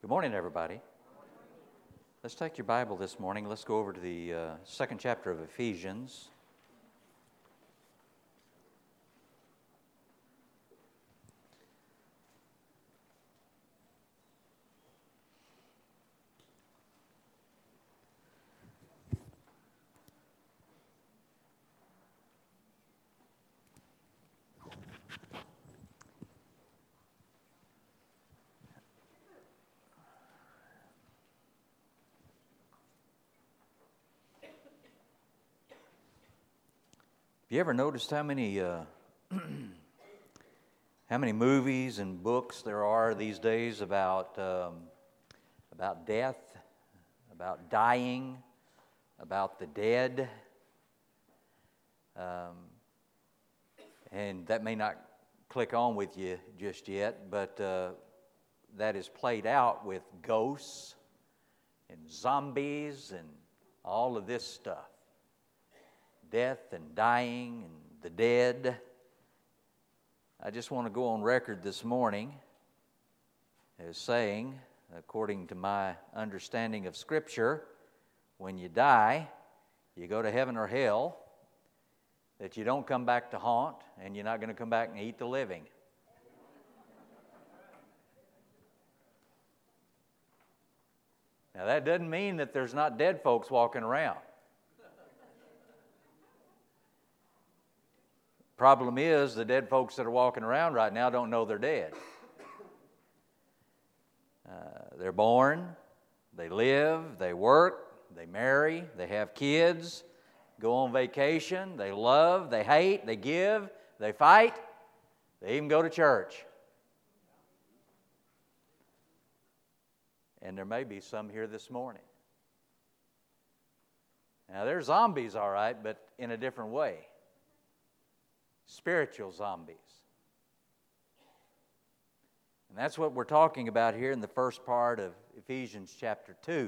Good morning, everybody. Let's take your Bible this morning. Let's go over to the second chapter of Ephesians. Have you ever noticed how many movies and books there are these days about death, about dying, about the dead? And that may not click on with you just yet, but that is played out with ghosts and zombies and all of this stuff. Death and dying and the dead. I just want to go on record this morning as saying, according to my understanding of Scripture, when you die, you go to heaven or hell, that you don't come back to haunt, and you're not going to come back and eat the living. Now, that doesn't mean that there's not dead folks walking around. Problem is, the dead folks that are walking around right now don't know they're dead. They're born, they live, they work, they marry, they have kids, go on vacation, they love, they hate, they give, they fight, they even go to church. And there may be some here this morning. Now, they're zombies, all right, but in a different way. Spiritual zombies. And that's what we're talking about here in the first part of Ephesians chapter 2.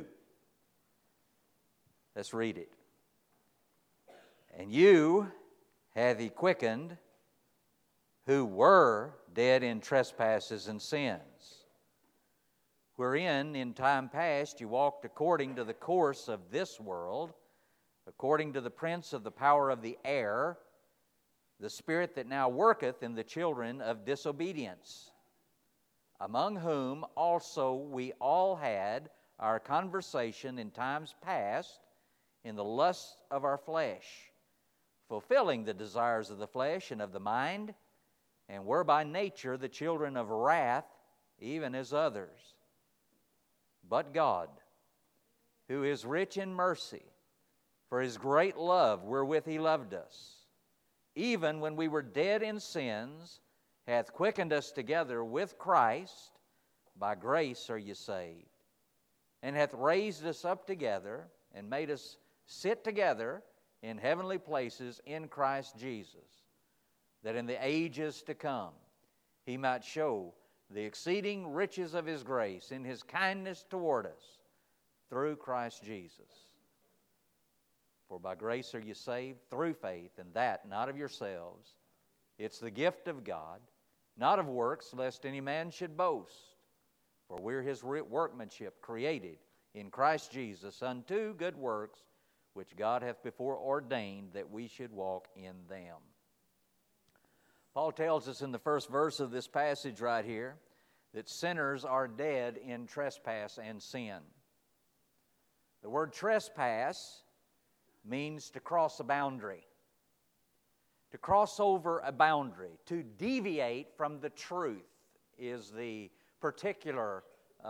Let's read it. And you hath he quickened, who were dead in trespasses and sins, wherein in time past you walked according to the course of this world, according to the prince of the power of the air, the spirit that now worketh in the children of disobedience, among whom also we all had our conversation in times past in the lusts of our flesh, fulfilling the desires of the flesh and of the mind, and were by nature the children of wrath, even as others. But God, who is rich in mercy, for His great love wherewith He loved us, even when we were dead in sins, hath quickened us together with Christ. By grace are ye saved. And hath raised us up together, and made us sit together in heavenly places in Christ Jesus, that in the ages to come He might show the exceeding riches of His grace in His kindness toward us through Christ Jesus. For by grace are you saved through faith, and that not of yourselves. It's the gift of God, not of works, lest any man should boast. For we're His workmanship, created in Christ Jesus unto good works, which God hath before ordained that we should walk in them. Paul tells us in the first verse of this passage right here that sinners are dead in trespass and sin. The word trespass means to cross a boundary, to cross over a boundary, to deviate from the truth is the particular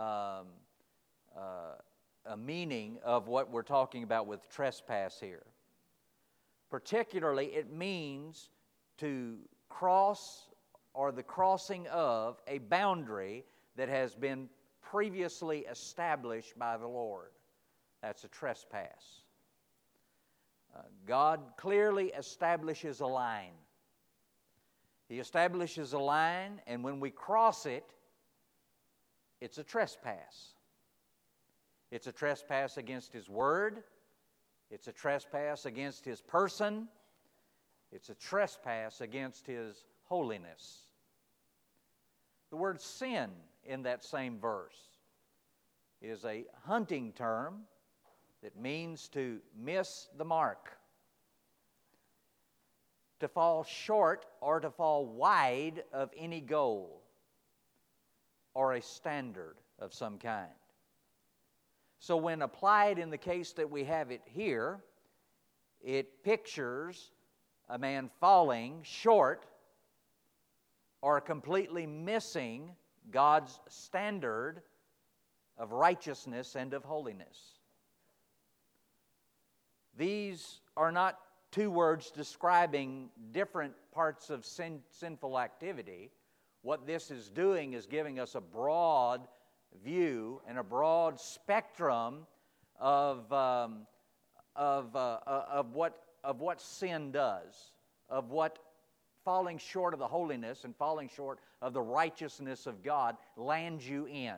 meaning of what we're talking about with trespass here. Particularly, it means to cross or the crossing of a boundary that has been previously established by the Lord. That's a trespass. God clearly establishes a line. He establishes a line, and when we cross it, it's a trespass. It's a trespass against His Word. It's a trespass against His person. It's a trespass against His holiness. The word sin in that same verse is a hunting term that means to miss the mark, to fall short or to fall wide of any goal or a standard of some kind. So when applied in the case that we have it here, it pictures a man falling short or completely missing God's standard of righteousness and of holiness. These are not two words describing different parts of sinful activity. What this is doing is giving us a broad view and a broad spectrum of what sin does, of what falling short of the holiness and falling short of the righteousness of God lands you in.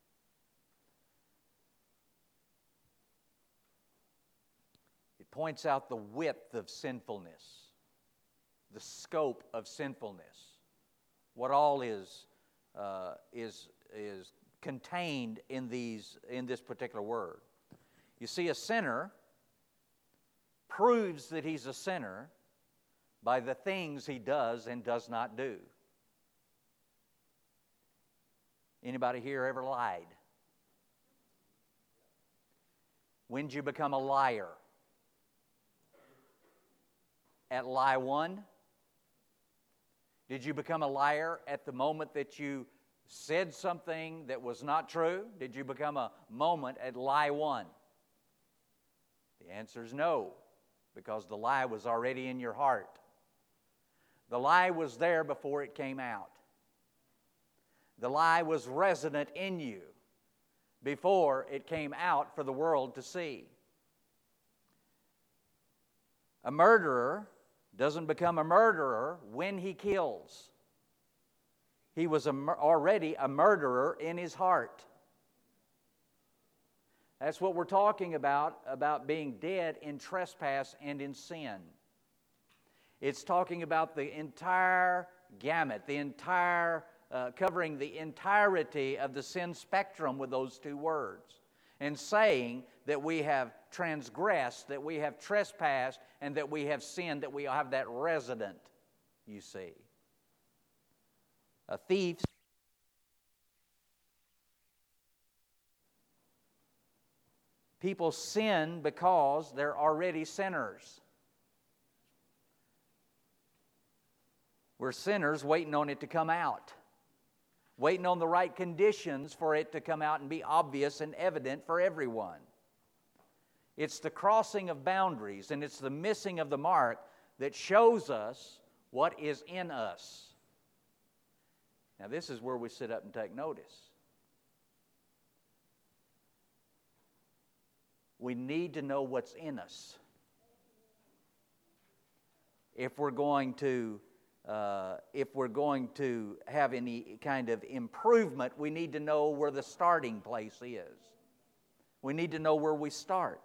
It points out the width of sinfulness, the scope of sinfulness, what all is contained in this particular word. You see, a sinner proves that he's a sinner by the things he does and does not do. Anybody here ever lied? When did you become a liar? At lie 1? Did you become a liar at the moment that you said something that was not true? Did you become a moment at lie 1? The answer is no, because the lie was already in your heart. The lie was there before it came out. The lie was resident in you before it came out for the world to see. A murderer doesn't become a murderer when he kills. He was already a murderer in his heart. That's what we're talking about being dead in trespass and in sin. It's talking about the entire gamut, covering the entirety of the sin spectrum with those two words, and saying that we have transgressed, that we have trespassed, and that we have sinned, that we have that resident, you see. A thief people sin because they're already sinners. We're sinners waiting on it to come out, waiting on the right conditions for it to come out and be obvious and evident for everyone. It's the crossing of boundaries and it's the missing of the mark that shows us what is in us. Now, this is where we sit up and take notice. We need to know what's in us. If we're going to have any kind of improvement, we need to know where the starting place is. We need to know where we start.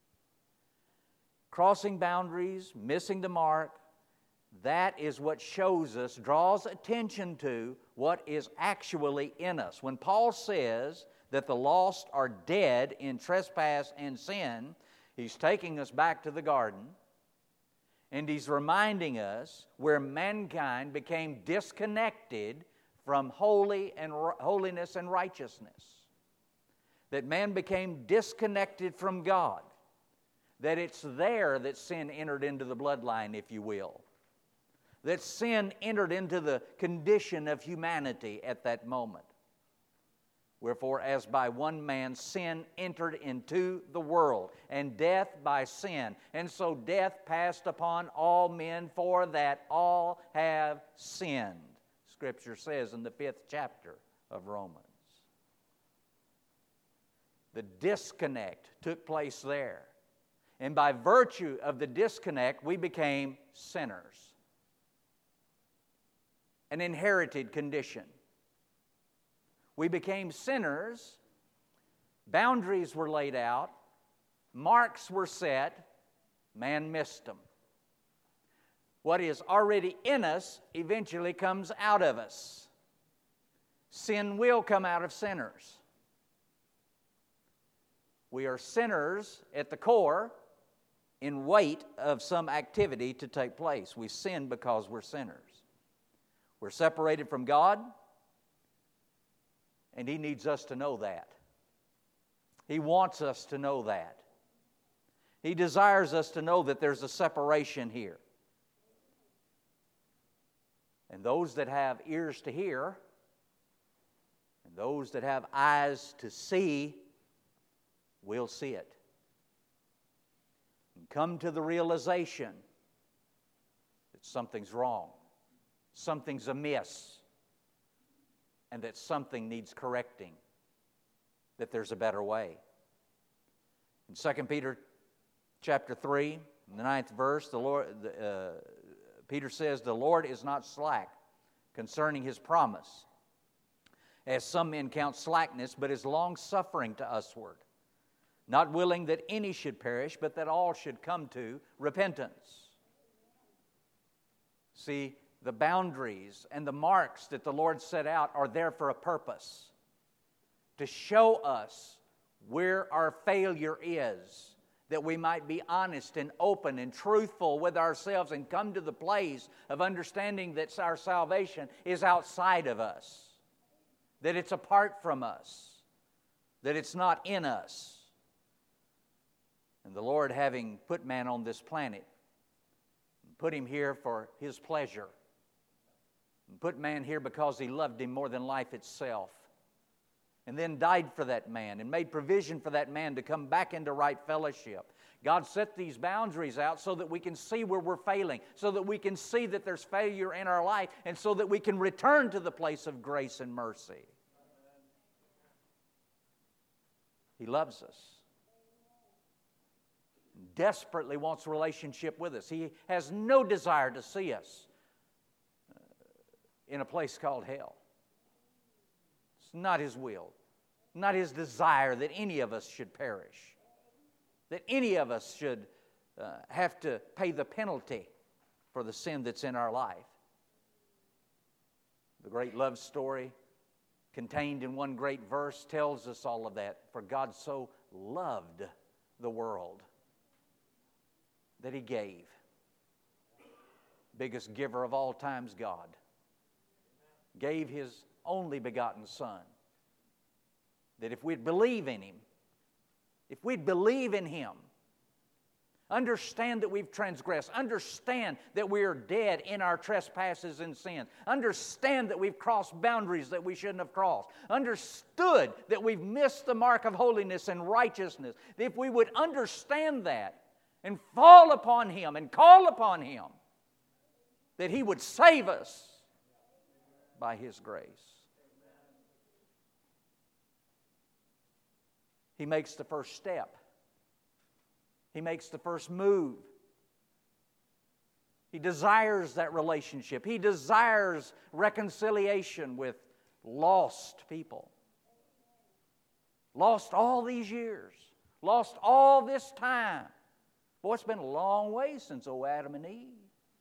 Crossing boundaries, missing the mark, that is what shows us, draws attention to what is actually in us. When Paul says that the lost are dead in trespass and sin, he's taking us back to the garden, and he's reminding us where mankind became disconnected from holiness and righteousness. That man became disconnected from God. That it's there that sin entered into the bloodline, if you will. That sin entered into the condition of humanity at that moment. Wherefore, as by one man sin entered into the world, and death by sin. And so death passed upon all men, for that all have sinned. Scripture says in the 5th chapter of Romans. The disconnect took place there. And by virtue of the disconnect, we became sinners. An inherited condition. We became sinners, boundaries were laid out, marks were set, man missed them. What is already in us eventually comes out of us. Sin will come out of sinners. We are sinners at the core in wait of some activity to take place. We sin because we're sinners. We're separated from God, and He needs us to know that. He wants us to know that. He desires us to know that there's a separation here. And those that have ears to hear, and those that have eyes to see, will see it. And come to the realization that something's wrong, something's amiss, and that something needs correcting, that there's a better way. In 2 Peter chapter 3, in the 9th verse, Peter says, "The Lord is not slack concerning His promise, as some men count slackness, but is long-suffering to usward, not willing that any should perish, but that all should come to repentance." See, the boundaries and the marks that the Lord set out are there for a purpose, to show us where our failure is, that we might be honest and open and truthful with ourselves and come to the place of understanding that our salvation is outside of us, that it's apart from us, that it's not in us. And the Lord, having put man on this planet, put him here for His pleasure, and put man here because He loved him more than life itself, and then died for that man and made provision for that man to come back into right fellowship. God set these boundaries out so that we can see where we're failing, so that we can see that there's failure in our life, and so that we can return to the place of grace and mercy. He loves us. Desperately wants a relationship with us. He has no desire to see us in a place called hell. It's not His will, not His desire that any of us should perish, that any of us should have to pay the penalty for the sin that's in our life. The great love story contained in one great verse tells us all of that. For God so loved the world that He gave. Biggest giver of all times, God gave His only begotten Son, that if we'd believe in Him, if we'd believe in Him, understand that we've transgressed, understand that we are dead in our trespasses and sins, understand that we've crossed boundaries that we shouldn't have crossed, understood that we've missed the mark of holiness and righteousness, if we would understand that and fall upon Him and call upon Him, that He would save us by His grace. He makes the first step. He makes the first move. He desires that relationship. He desires reconciliation with lost people. Lost all these years. Lost all this time. Boy, it's been a long way since old Adam and Eve.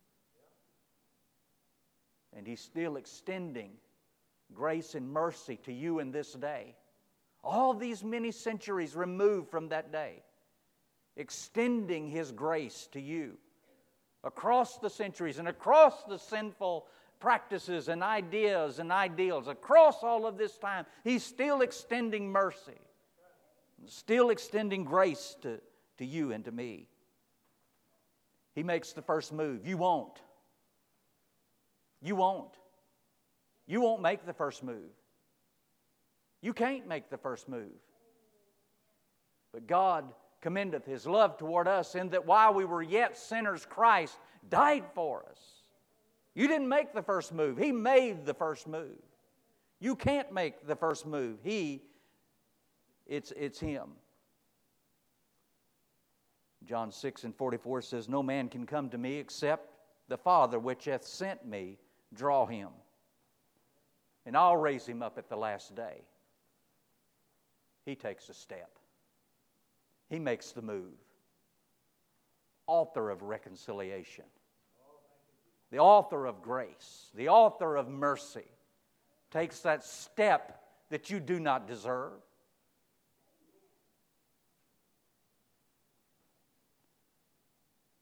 And He's still extending grace and mercy to you in this day. All these many centuries removed from that day, extending His grace to you across the centuries and across the sinful practices and ideas and ideals. Across all of this time, He's still extending mercy, still extending grace to you and to me. He makes the first move. You won't. You won't. You won't make the first move. You can't make the first move. But God commendeth His love toward us in that while we were yet sinners, Christ died for us. You didn't make the first move. He made the first move. You can't make the first move. It's Him. John 6:44 says, "No man can come to me except the Father which hath sent me draw him. And I'll raise him up at the last day." He takes a step. He makes the move. Author of reconciliation. The author of grace. The author of mercy. Takes that step that you do not deserve.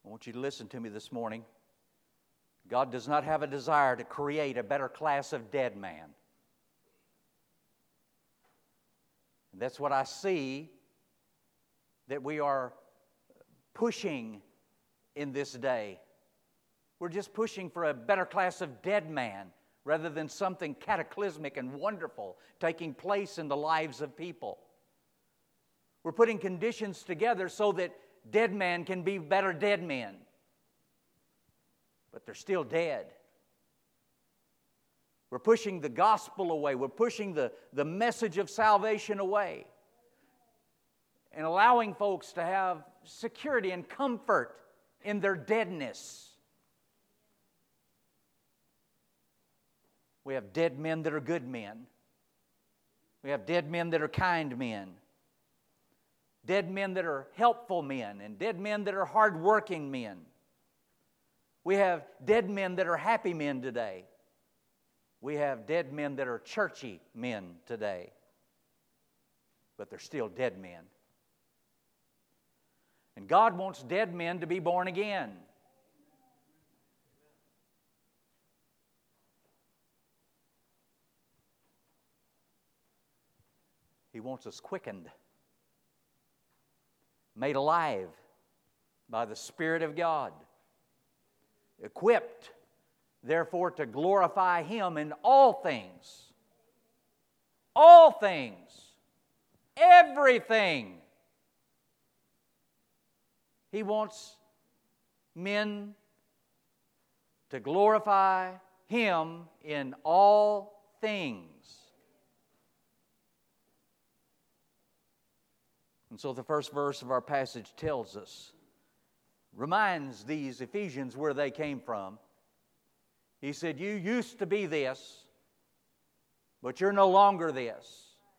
I want you to listen to me this morning. God does not have a desire to create a better class of dead man. And that's what I see that we are pushing in this day. We're just pushing for a better class of dead man rather than something cataclysmic and wonderful taking place in the lives of people. We're putting conditions together so that dead men can be better dead men. But they're still dead. We're pushing the gospel away. We're pushing the message of salvation away. And allowing folks to have security and comfort in their deadness. We have dead men that are good men. We have dead men that are kind men. Dead men that are helpful men. And dead men that are hardworking men. We have dead men that are happy men today. We have dead men that are churchy men today. But they're still dead men. And God wants dead men to be born again. He wants us quickened, made alive by the Spirit of God, equipped, therefore, to glorify Him in all things. All things. Everything. He wants men to glorify Him in all things. And so the first verse of our passage tells us, reminds these Ephesians where they came from. He said, you used to be this, but you're no longer this.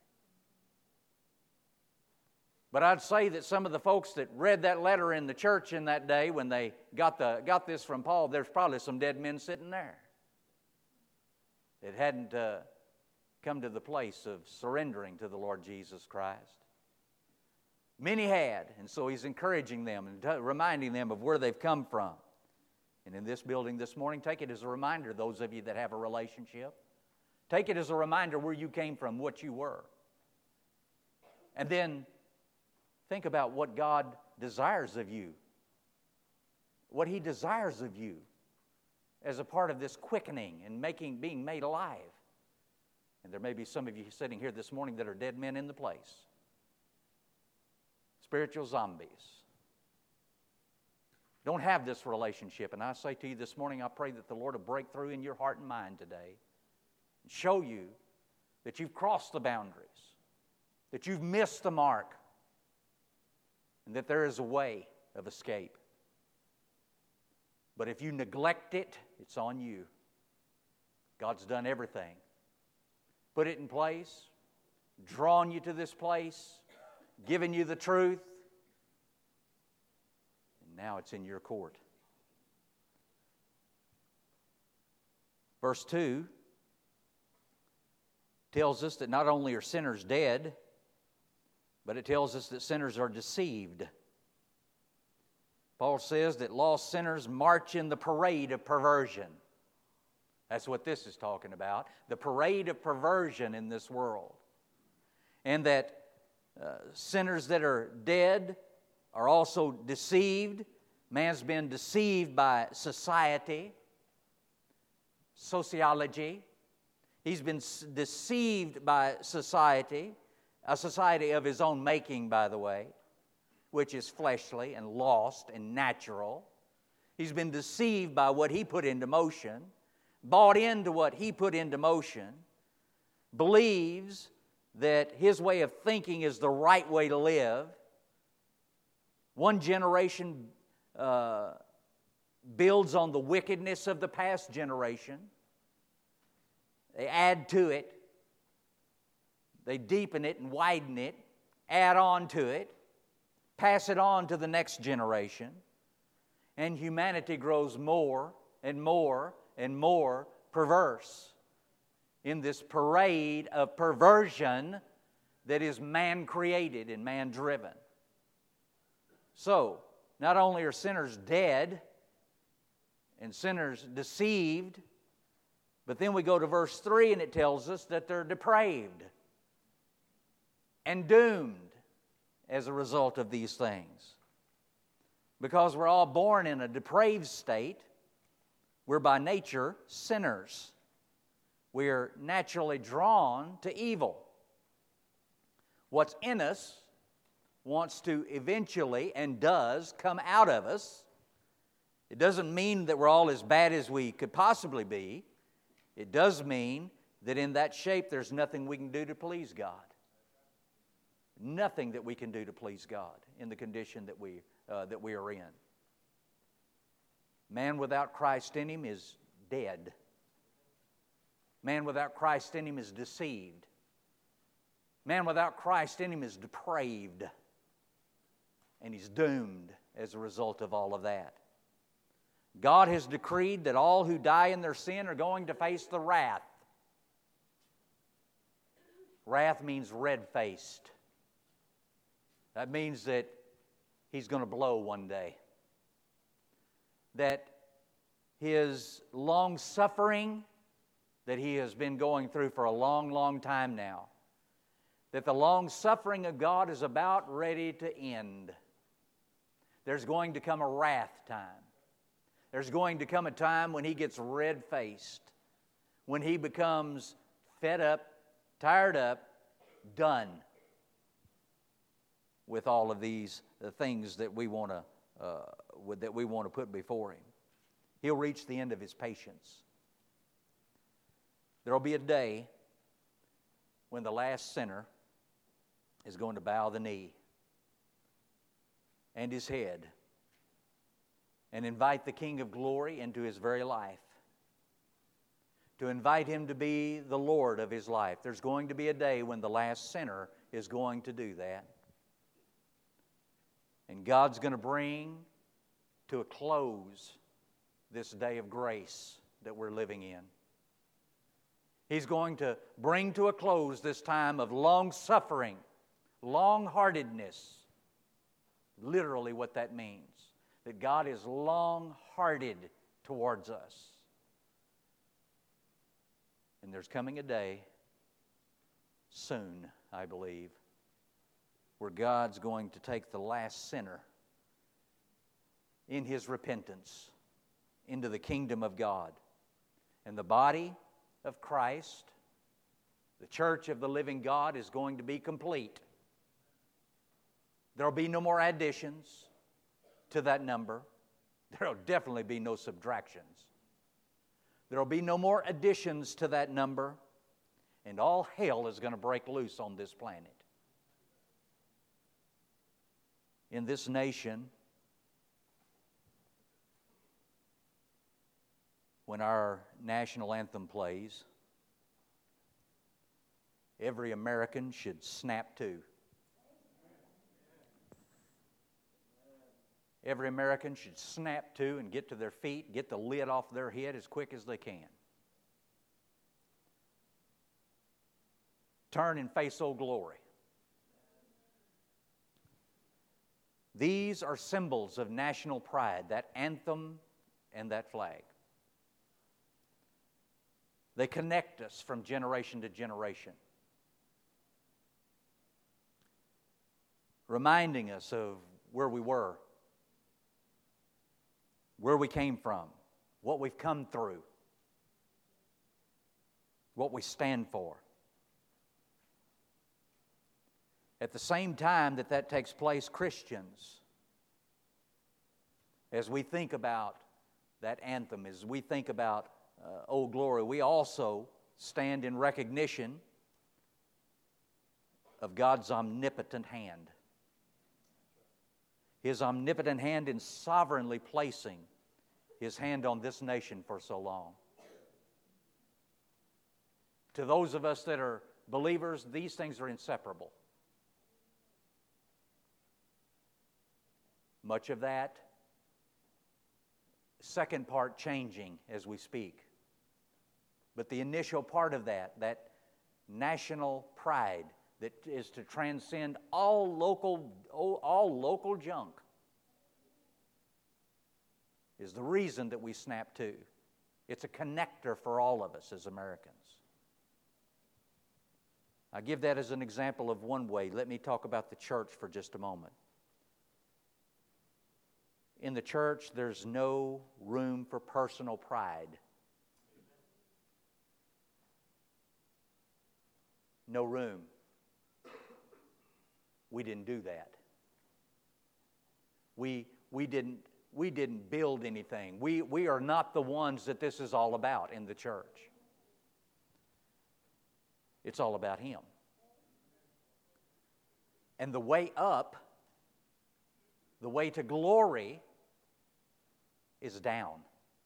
But I'd say that some of the folks that read that letter in the church in that day when they got this from Paul, there's probably some dead men sitting there that hadn't come to the place of surrendering to the Lord Jesus Christ. Many had, and so he's encouraging them and reminding them of where they've come from. And in this building this morning, take it as a reminder, those of you that have a relationship. Take it as a reminder where you came from, what you were. And then think about what God desires of you. What He desires of you as a part of this quickening and being made alive. And there may be some of you sitting here this morning that are dead men in the place. Spiritual zombies. Don't have this relationship. And I say to you this morning, I pray that the Lord will break through in your heart and mind today and show you that you've crossed the boundaries, that you've missed the mark, and that there is a way of escape. But if you neglect it, it's on you. God's done everything. Put it in place, drawn you to this place, given you the truth, and now it's in your court. Verse 2 tells us that not only are sinners dead, but it tells us that sinners are deceived. Paul says that lost sinners march in the parade of perversion. That's what this is talking about, the parade of perversion in this world. And that sinners that are dead are also deceived. Man's been deceived by society, sociology. He's been deceived by society, a society of his own making, by the way, which is fleshly and lost and natural. He's been deceived by what he put into motion, bought into what he put into motion, believes that his way of thinking is the right way to live. One generation builds on the wickedness of the past generation. They add to it. They deepen it and widen it, add on to it, pass it on to the next generation. And humanity grows more and more and more perverse in this parade of perversion that is man-created and man-driven. So, Not only are sinners dead and sinners deceived, but then we go to verse 3 and it tells us that they're depraved and doomed as a result of these things. Because we're all born in a depraved state, we're by nature sinners. We're naturally drawn to evil. What's in us wants to eventually, and does, come out of us. It doesn't mean that we're all as bad as we could possibly be. It does mean that in that shape there's nothing we can do to please God. Nothing that we can do to please God in the condition that we are in. Man without Christ in him is dead. Man without Christ in him is deceived. Man without Christ in him is depraved. And he's doomed as a result of all of that. God has decreed that all who die in their sin are going to face the wrath. Wrath means red-faced. That means that he's going to blow one day. That his long-suffering that he has been going through for a long, long time now, that the long-suffering of God is about ready to end. There's going to come a wrath time. There's going to come a time when he gets red-faced, when he becomes fed up, tired up, done with all of these things that we want to put before him. He'll reach the end of his patience. There will be a day when the last sinner is going to bow the knee and his head and invite the King of Glory into his very life, to invite him to be the Lord of his life. There's going to be a day when the last sinner is going to do that. And God's going to bring to a close this day of grace that we're living in. He's going to bring to a close this time of long-suffering, long-heartedness. Literally what that means. That God is long-hearted towards us. And there's coming a day, soon, I believe, where God's going to take the last sinner in his repentance into the kingdom of God. And the body of Christ, the church of the living God, is going to be complete. There will be no more additions to that number. There will definitely be no subtractions. There will be no more additions to that number. And all hell is going to break loose on this planet. In this nation, when our national anthem plays, every American should snap to. Every American should snap to and get to their feet, get the lid off their head as quick as they can. Turn and face Old Glory. These are symbols of national pride, that anthem and that flag. They connect us from generation to generation, reminding us of where we were, where we came from, what we've come through, what we stand for. At the same time that takes place, Christians, as we think about that anthem, as we think about Old Glory, we also stand in recognition of God's omnipotent hand. His omnipotent hand in sovereignly placing His hand on this nation for so long. To those of us that are believers, these things are inseparable. Much of that second part changing as we speak. But the initial part of that national pride that is to transcend all local junk, is the reason that we snap to. It's a connector for all of us as Americans. I give that as an example of one way. Let me talk about the church for just a moment. In the church, there's no room for personal pride. No room. We didn't do that. We didn't build anything. We are not the ones that this is all about in the church. It's all about Him. And the way up, the way to glory, is down.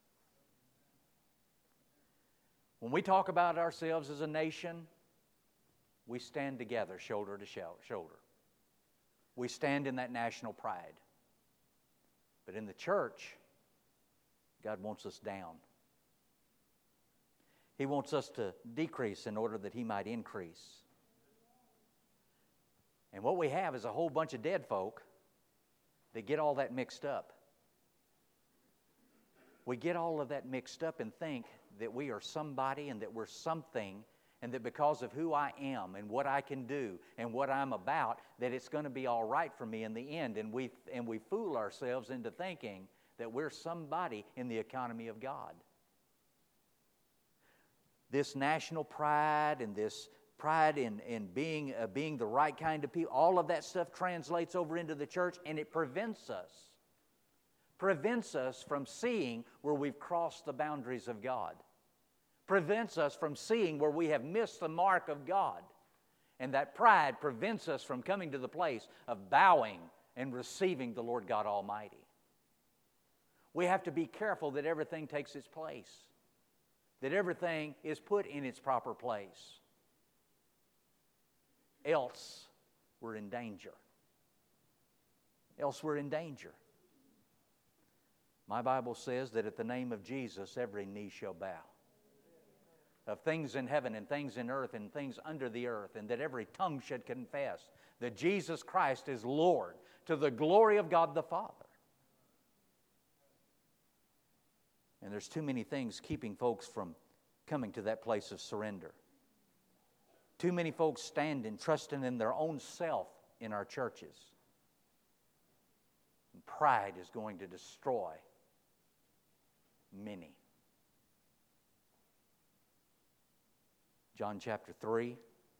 When we talk about ourselves as a nation, we stand together shoulder to shoulder. We stand in that national pride. But in the church, God wants us down. He wants us to decrease in order that He might increase. And what we have is a whole bunch of dead folk that get all that mixed up. We get all of that mixed up and think that we are somebody and that we're something, and that because of who I am and what I can do and what I'm about, that it's going to be all right for me in the end. And we fool ourselves into thinking that we're somebody in the economy of God. This national pride and this pride in being the right kind of people, all of that stuff translates over into the church, and it prevents us from seeing where we've crossed the boundaries of God. Prevents us from seeing where we have missed the mark of God. And that pride prevents us from coming to the place of bowing and receiving the Lord God Almighty. We have to be careful that everything takes its place, that everything is put in its proper place. Else we're in danger. Else we're in danger. My Bible says that at the name of Jesus, every knee shall bow. Of things in heaven and things in earth and things under the earth, and that every tongue should confess that Jesus Christ is Lord, to the glory of God the Father. And there's too many things keeping folks from coming to that place of surrender. Too many folks standing, trusting in their own self in our churches. And pride is going to destroy many. John chapter 3.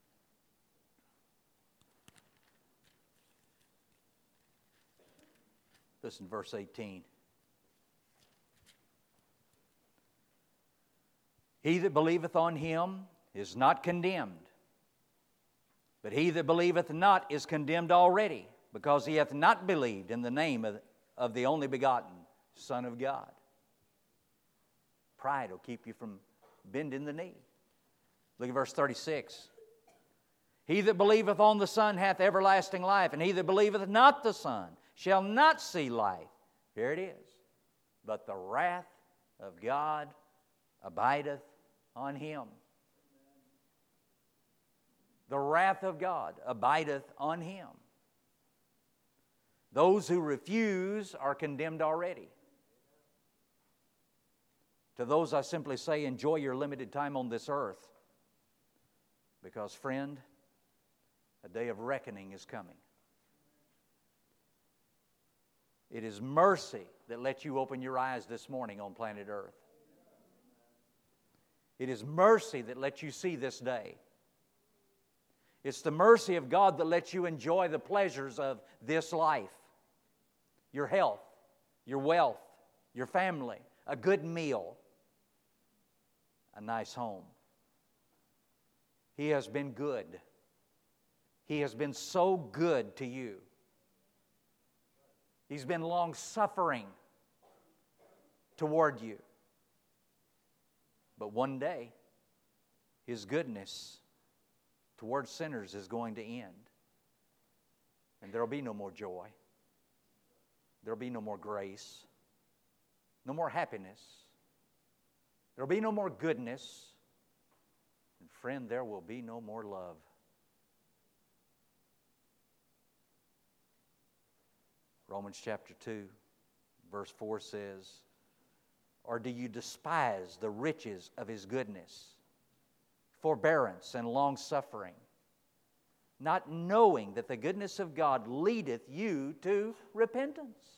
Listen, verse 18. He that believeth on Him is not condemned, but he that believeth not is condemned already, because he hath not believed in the name of the only begotten Son of God. Pride will keep you from bending the knee. Look at verse 36. He that believeth on the Son hath everlasting life, and he that believeth not the Son shall not see life. Here it is. But the wrath of God abideth on him. The wrath of God abideth on him. Those who refuse are condemned already. To those I simply say, enjoy your limited time on this earth. Because, friend, a day of reckoning is coming. It is mercy that lets you open your eyes this morning on planet Earth. It is mercy that lets you see this day. It's the mercy of God that lets you enjoy the pleasures of this life. Your health, your wealth, your family, a good meal, a nice home. He has been good. He has been so good to you. He's been long-suffering toward you. But one day, His goodness toward sinners is going to end. And there will be no more joy. There will be no more grace. No more happiness. There will be no more goodness. And friend, there will be no more love. Romans chapter 2, verse 4 says, Or do you despise the riches of His goodness, forbearance, and long-suffering, not knowing that the goodness of God leadeth you to repentance?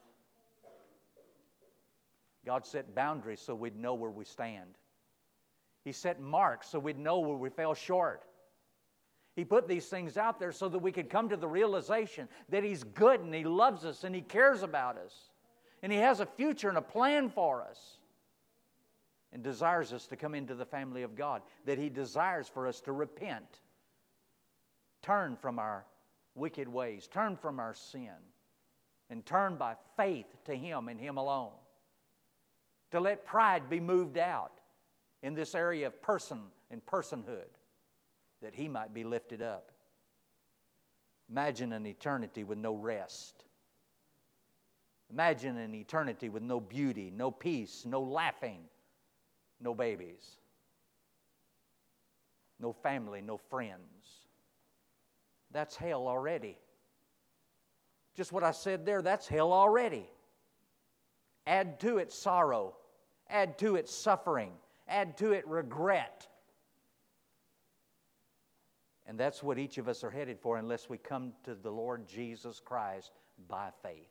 God set boundaries so we'd know where we stand. He set marks so we'd know where we fell short. He put these things out there so that we could come to the realization that He's good and He loves us and He cares about us. And He has a future and a plan for us. And desires us to come into the family of God. That He desires for us to repent. Turn from our wicked ways. Turn from our sin. And turn by faith to Him and Him alone. To let pride be moved out in this area of person and personhood, that He might be lifted up. Imagine an eternity with no rest. Imagine an eternity with no beauty, no peace, no laughing, no babies, no family, no friends. That's hell already. Just what I said there, that's hell already. Add to it sorrow. Add to it suffering. Add to it regret. And that's what each of us are headed for unless we come to the Lord Jesus Christ by faith.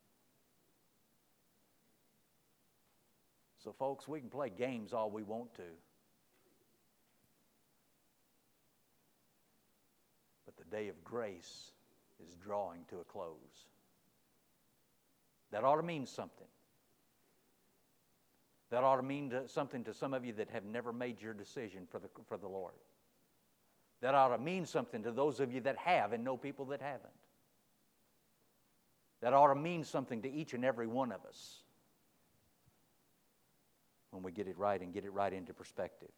So folks, we can play games all we want to. But the day of grace is drawing to a close. That ought to mean something. That ought to mean something to some of you that have never made your decision for the Lord. That ought to mean something to those of you that have and know people that haven't. That ought to mean something to each and every one of us when we get it right and get it right into perspective.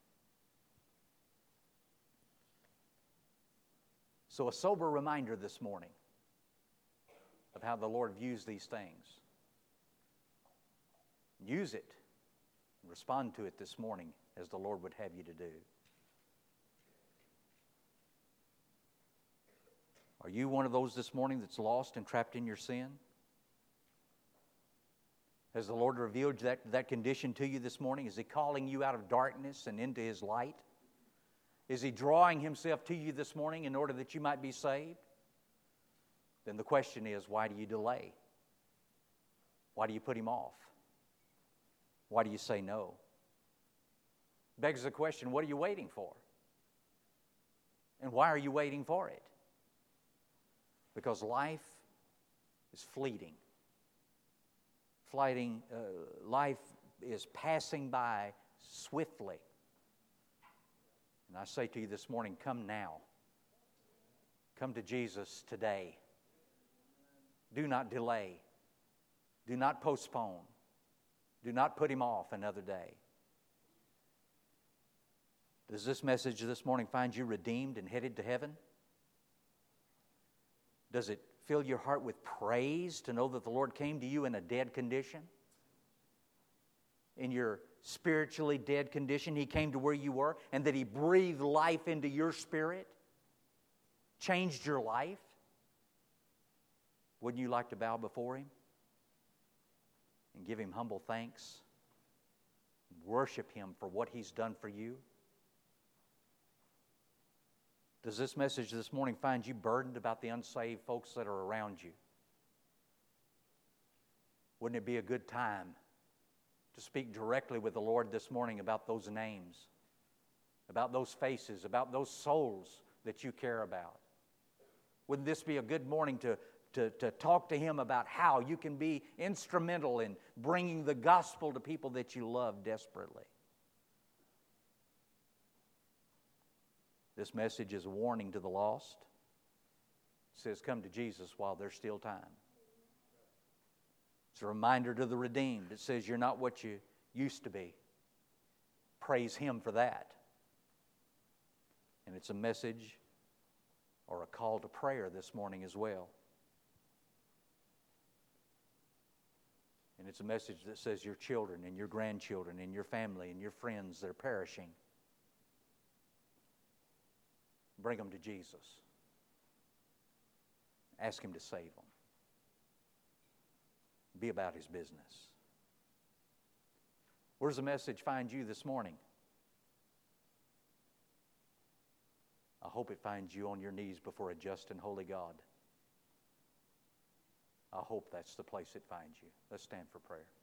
So a sober reminder this morning of how the Lord views these things. Use it and respond to it this morning as the Lord would have you to do. Are you one of those this morning that's lost and trapped in your sin? Has the Lord revealed that condition to you this morning? Is He calling you out of darkness and into His light? Is He drawing Himself to you this morning in order that you might be saved? Then the question is, why do you delay? Why do you put Him off? Why do you say no? Begs the question, what are you waiting for? And why are you waiting for it? Because life is fleeting. Life is passing by swiftly. And I say to you this morning, come now. Come to Jesus today. Do not delay. Do not postpone. Do not put Him off another day. Does this message this morning find you redeemed and headed to heaven? Does it fill your heart with praise to know that the Lord came to you in a dead condition? In your spiritually dead condition, He came to where you were, and that He breathed life into your spirit, changed your life? Wouldn't you like to bow before Him and give Him humble thanks? Worship Him for what He's done for you? Does this message this morning find you burdened about the unsaved folks that are around you? Wouldn't it be a good time to speak directly with the Lord this morning about those names, about those faces, about those souls that you care about? Wouldn't this be a good morning to talk to Him about how you can be instrumental in bringing the gospel to people that you love desperately? This message is a warning to the lost. It says, come to Jesus while there's still time. It's a reminder to the redeemed. It says, you're not what you used to be. Praise Him for that. And it's a message or a call to prayer this morning as well. And it's a message that says your children and your grandchildren and your family and your friends that are perishing, bring them to Jesus. Ask Him to save them. Be about His business. Where does the message find you this morning? I hope it finds you on your knees before a just and holy God. I hope that's the place it finds you. Let's stand for prayer.